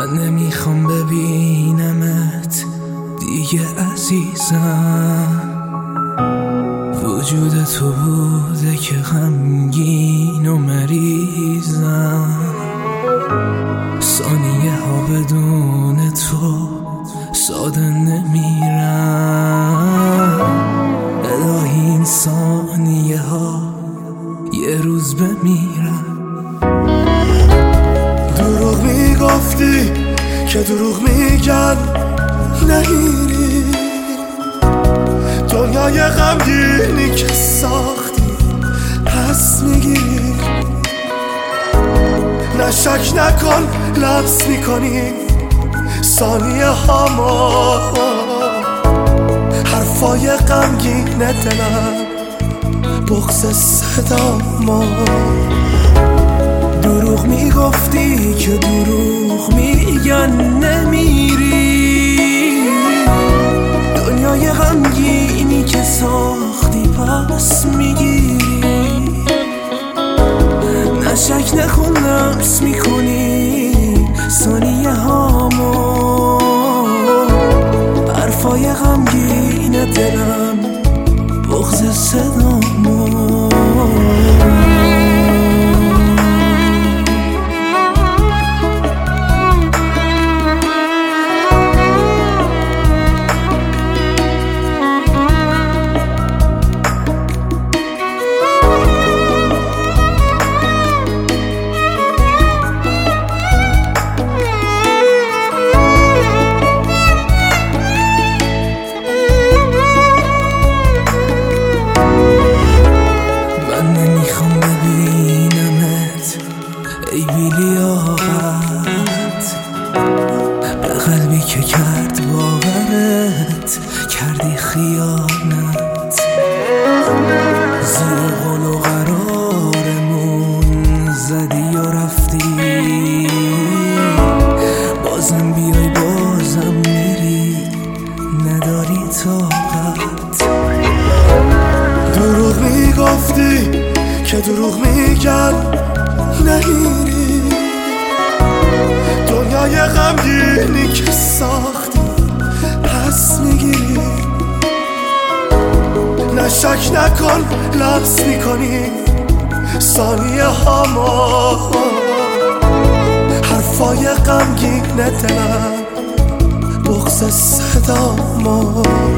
من نمیخوام ببینمت دیگه عزیزم، وجود تو بوده که غمگین و مریضم. ثانیه ها بدون تو ساده نمیرم، الهی این ثانیه ها یه روز بمیرم. دروغ میگفتی که دروغ میگن نمیری، دنیای غمگینی که ساختی پس میگیری. نشک نکن لمس میکنی ثانیه هامو، حرفای غمگین دلم بغض صدامو. دروغ میگفتی که دروغ میگن نمیری، دنیای غمگینی که ساختی پس میگیری. نشک نکن لمس میکنی ثانیه هامو، حرفای غمگین دلم بغض صدامو. ای بی‌لیاقت به قلبی که کرد باورت، کردی خیانت. زیر قول و قرارمون زدی و رفتی، بازم بیای بازم میری، نداری طاقت. دروغ میگفتی که دروغ میگن نمیری، دنیای غمگینی که ساختی پس میگیری. نشک نکن لمس میکنی ثانیه هامو، حرفای غمگین دلم بغض صدامو.